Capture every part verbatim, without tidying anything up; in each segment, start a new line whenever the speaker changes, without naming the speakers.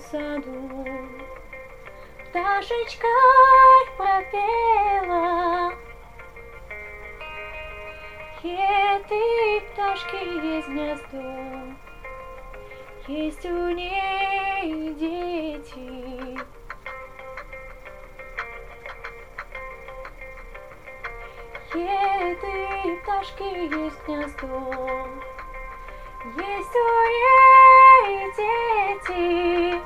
саду. Пташечка пропела, этой пташки есть гнездо, есть у ней дети. Этой пташки есть гнездо, есть у ней дети.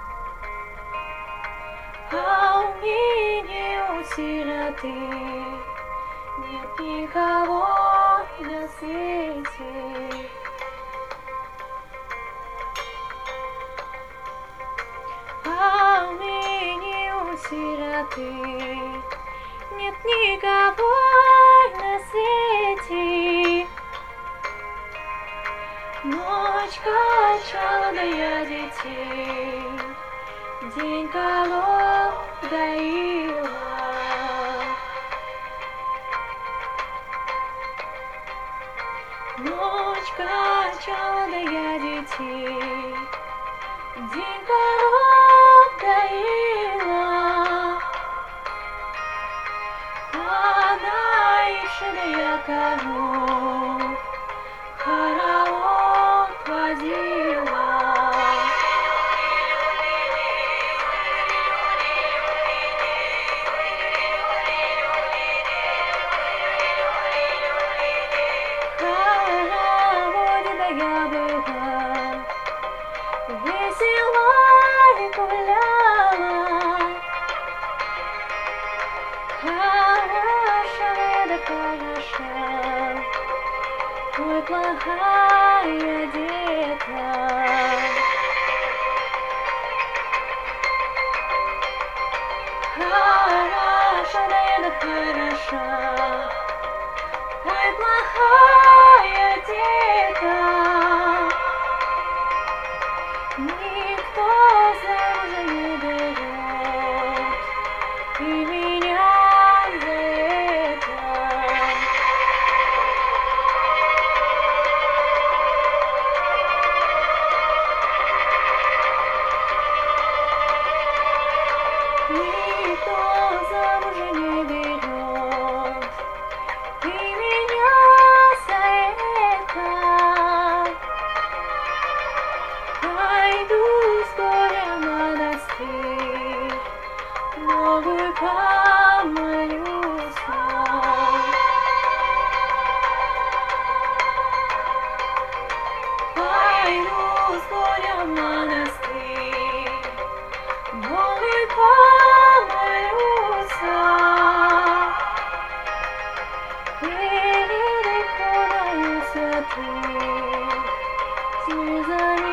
А у меня, у сироты, нет никого на свете. А у меня, у сироты, нет никого на свете. Ночь качала я детей, день коров доила. Ночь качала я детей, день коров доила. Она ишная коров хоровод водила. Я была весела и гуляла, хорошая да хороша, ой, плохая детка. Хорошая да хороша, ой, плохая детка. Никто замуж не берет, и меня за это. Никто замуж не берет, и меня за это. Пойду с горя в монастырь, новую помолюсь. Пойду с горя в монастырь, новую помолюсь. Перед иконою святых слезами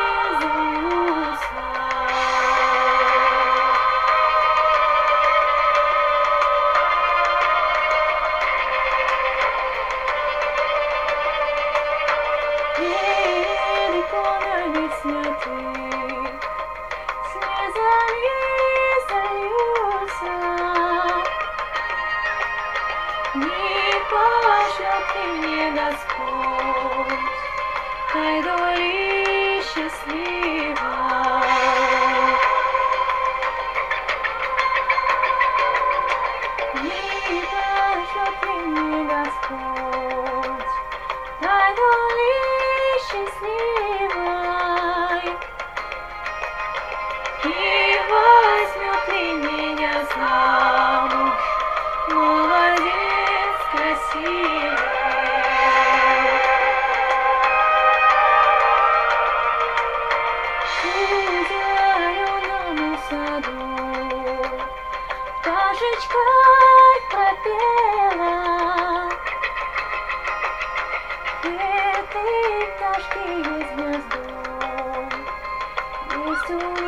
святых, слезами зальются. Не пошлет ли мне Господь той доли счастливой? Не пошлет ли мне Господь той доли счастливой? И возьмет ли меня замуж молодец красивый? В зеленом саду пташечка пропела, этой пташки есть гнездо, есть у